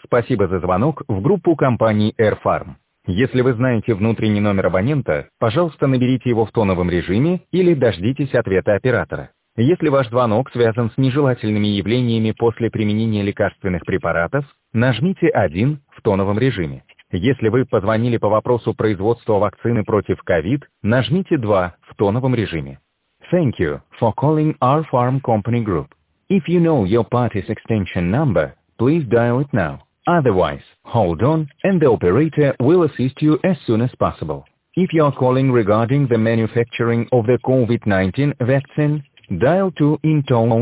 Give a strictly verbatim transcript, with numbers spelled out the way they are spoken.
Спасибо за звонок в группу компании AirFarm. Если вы знаете внутренний номер абонента, пожалуйста, наберите его в тоновом режиме или дождитесь ответа оператора. Если ваш звонок связан с нежелательными явлениями после применения лекарственных препаратов, нажмите один в тоновом режиме. Если вы позвонили по вопросу производства вакцины против ковид, нажмите два в тоновом режиме. Thank you for calling our farm company group. If you know your party's extension number, please dial it now. Otherwise, hold on and the operator will assist you as soon as possible. If you are calling regarding the manufacturing of the COVID nineteen vaccine, dial two in tone